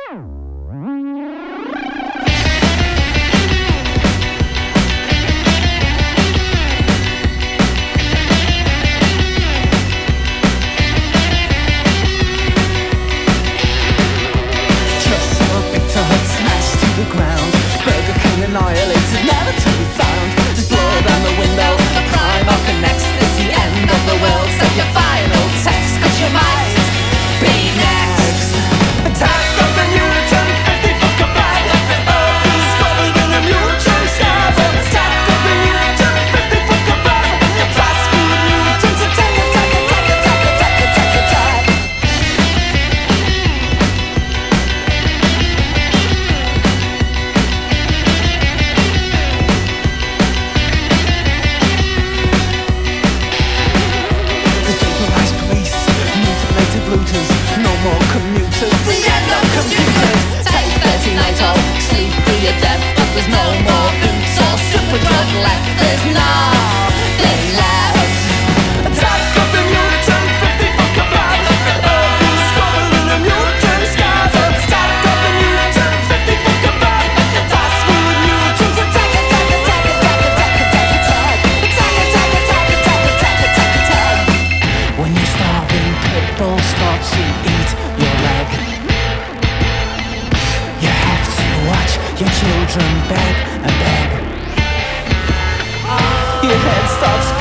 Annihilated, never to be found. There's blood on the window, the crime of the next. It's the end of the world, send your final text, 'cause you might be next. Attack of the mutant, 50 foot goodbye. The earth is covered in a mutant scars. Attack of the mutant, 50 foot goodbye. Fast food mutants, attack, attack, attack, attack, attack, attack, attack. Looters, no more commuters. The end of computers. Take 39 off, sleep through your death. But there's no more boots or super drug left. There's nothing left. Attack of the mutant, 50 foot goodbye. The earth is covered in a mutant scars. Attack of the mutant, 50 foot goodbye. Fast food mutants, attack, attack, attack, attack, attack, attack, attack. Attack, attack, attack, attack, attack, attack, attack. When you're starving, pitbull start to eat your leg. You have to watch your children beg and beg. Your head starts